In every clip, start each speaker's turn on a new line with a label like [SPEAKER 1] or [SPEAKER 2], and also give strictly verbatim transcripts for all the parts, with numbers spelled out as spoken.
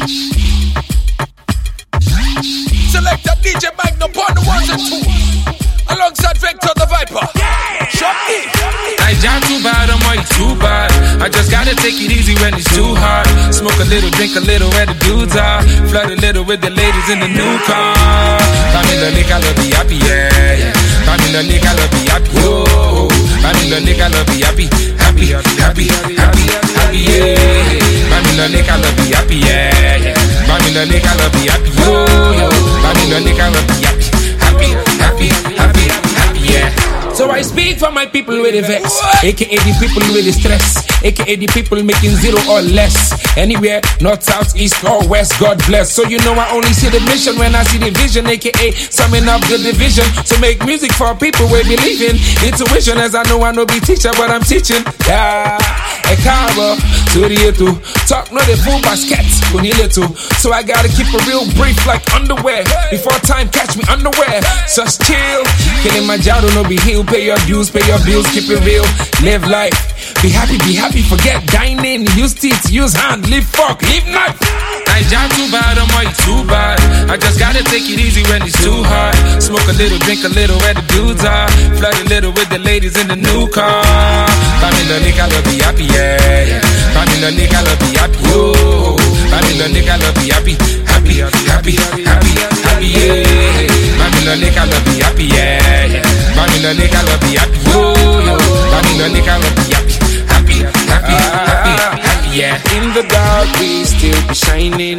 [SPEAKER 1] Select up D J Magnum on the ones and twos. Alongside Vector the Viper. Shut it.
[SPEAKER 2] I jam too bad, I'm way too bad. I just gotta take it easy when it's too hard. Smoke a little, drink a little where the dudes are. Flirt a little with the ladies in the new car. Family lick, I love be happy, yeah. Family lick, I love be happy, oh. Family lick, I love be happy, happy, happy, happy, happy, yeah. Family lick, I love be happy, yeah. Family lick, I love be happy, oh. Family lick, I love be happy, happy, happy, happy, happy, yeah. So I speak for my people with the vex, aka the people with the stress, aka the people making zero or less. Anywhere, north, south, east or west, God bless. So you know I only see the mission when I see the vision, aka summing up the division. So make music for people we believe in. Intuition, as I know I know be teacher, but I'm teaching. Yeah, a cover to the two. Talk no the full basket, little. So I gotta keep a real brief like underwear. Before time catch me underwear. Just chill, killing my job, no be healed. Pay your dues, pay your bills, keep it real. Live life, be happy, be happy. Forget dining, use teeth, use hand, live fuck, live life. I jam too bad, I'm way too bad. I just gotta take it easy when it's too hard. Smoke a little, drink a little where the dudes are. Flirt a little with the ladies in the new car. Family lick, I love be happy, yeah. Family lick, I love be happy, oh. Family lick, I love be happy, happy, happy, happy, happy, yeah. Family lick, I love be happy, yeah. Family lick, I love be happy, oh. Family lick, I love be happy, happy, happy, happy, happy, yeah. In the dark, we still be shining.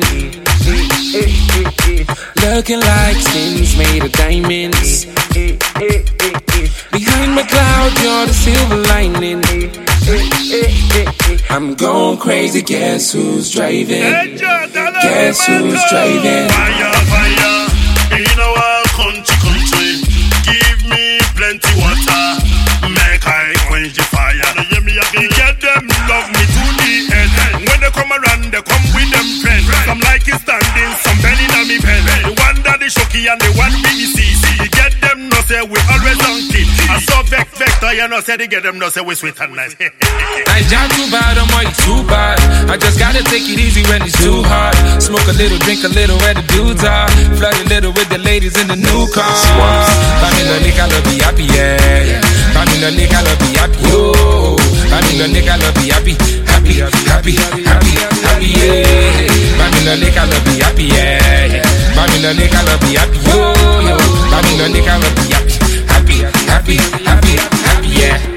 [SPEAKER 2] Looking like skins made of diamonds. Behind my cloud, you're the silver lining. I'm going crazy, guess who's driving? Guess who's driving?
[SPEAKER 3] Fire, fire, in our country, country. Give me plenty water, make I quench the fire. You get them, love me to the end. When they come around, they come with them friends. Some like it standing, some bending on me pen. The one that is shocky and the one we see. You get them, no say we always on kid. I saw Vec Vector, you know say they get them, no say we sweet and nice.
[SPEAKER 2] I jam too bad, I'm way too bad. I just gotta take it easy when it's too hard. Smoke a little, drink a little where the dudes are. Flirt a little with the ladies in the new car. Family lick, I love be happy, yeah. Family lick, I love be happy, oh. Family lick, I love be happy, happy, happy, happy, happy, yeah. Family lick, I love be happy, yeah. Family lick, I love be happy, oh. Family lick, I love be happy, happy, happy, happy, happy, yeah.